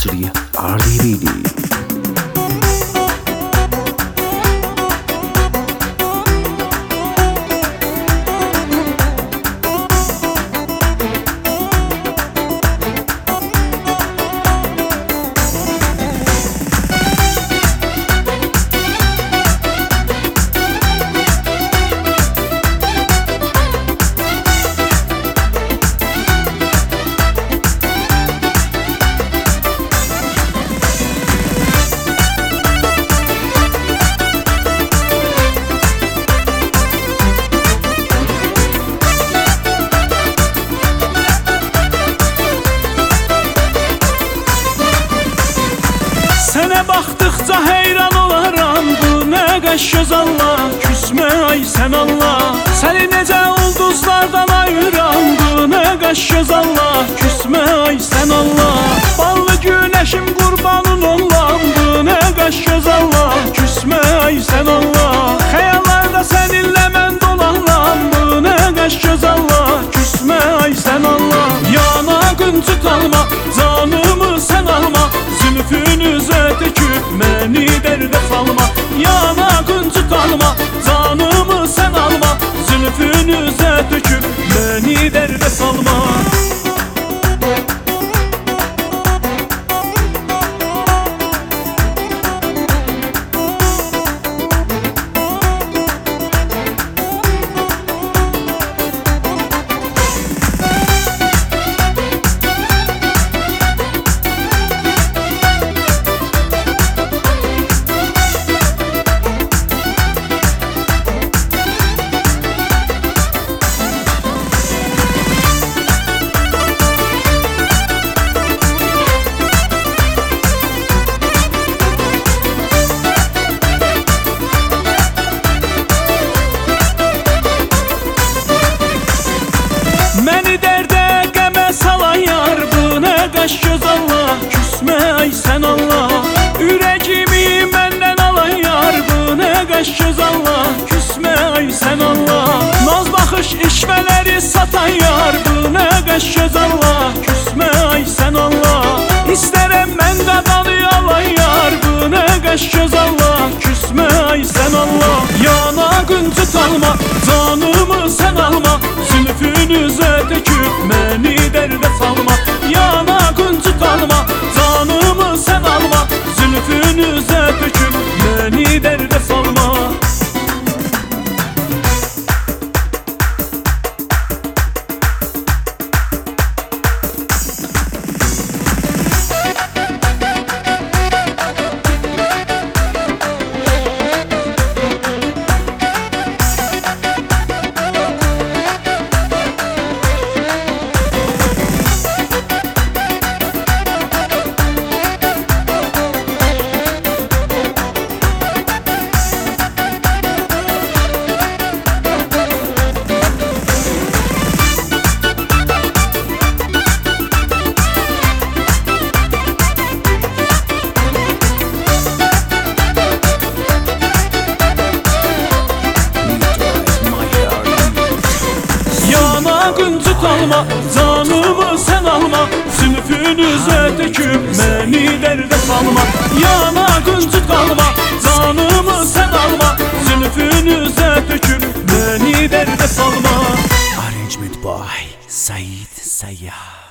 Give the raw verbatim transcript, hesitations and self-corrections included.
حصري عرضي بيدي. Sənə baxdıqca heyran olaram, bu nə qəş göz Allah, küsmə ay sən Allah. Səni necə ulduzlardan ayıram, bu nə qəş göz Allah, küsmə ay sən Allah. Ballı günəşim qurbanın olam, bu nə qəş göz Allah, küsmə ay sən Allah. Xəyallarda səninlə mən dolanıram, bu nə qəş göz Allah, küsmə ay sən Allah. Yanağınca qalma, canımı sən alma, zülfünüzə töküb məni dərdə salma. Yanağınca qalma, canımı sən alma, zülfünüzə töküb məni dərdə salma. Məni dərdə qəmə salan yar, bu nə qəş göz Allah, küsmə ay sən Allah. Ürəyimi məndən alan yar, bu nə qəş göz Allah, küsmə ay sən Allah. Naz baxış işvələri satan yar, bu nə qəş göz Allah, küsmə ay sən Allah. İstərəm mən qadanı alan yar, bu nə qəş göz Allah, küsmə ay sən Allah. Yanağınca qalma, canımı sən alma, zülfünüzə töküb məni dərdə salma. Yanağınca qalma, canımı sən alma, zülfünüzə töküb məni dərdə salma. Yanağınca qalma, canımı sən alma, zülfünüzə töküb məni dərdə salma. Yanağınca qalma, canımı sən alma, zülfünüzə töküb məni dərdə salma. Arrangement by Said Sayyah.